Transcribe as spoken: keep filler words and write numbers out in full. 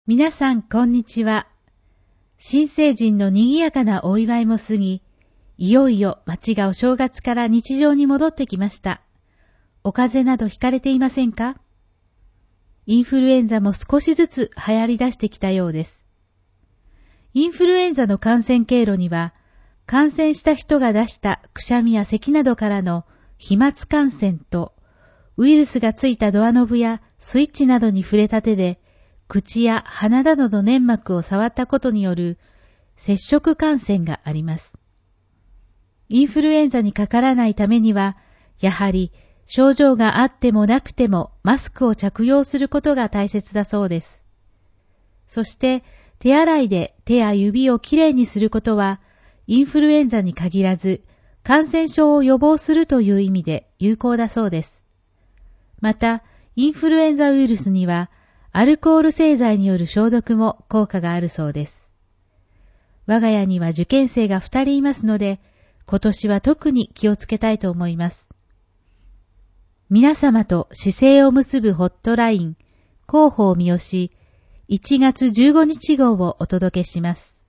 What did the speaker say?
皆さん、こんにちは。新成人の賑やかなお祝いも過ぎ、いよいよ街がお正月から日常に戻ってきました。お風邪などひかれていませんか？インフルエンザも少しずつ流行り出してきたようです。インフルエンザの感染経路には、感染した人が出したくしゃみや咳などからの飛沫感染と、ウイルスがついたドアノブやスイッチなどに触れた手で、口や鼻などの粘膜を触ったことによる接触感染があります。インフルエンザにかからないためには、やはり症状があってもなくてもマスクを着用することが大切だそうです。そして手洗いで手や指をきれいにすることは、インフルエンザに限らず感染症を予防するという意味で有効だそうです。また、インフルエンザウイルスには、アルコール製剤による消毒も効果があるそうです。我が家には受験生が二人いますので、今年は特に気をつけたいと思います。皆様と姿勢を結ぶホットライン、広報三好、いちがつじゅうごにち号をお届けします。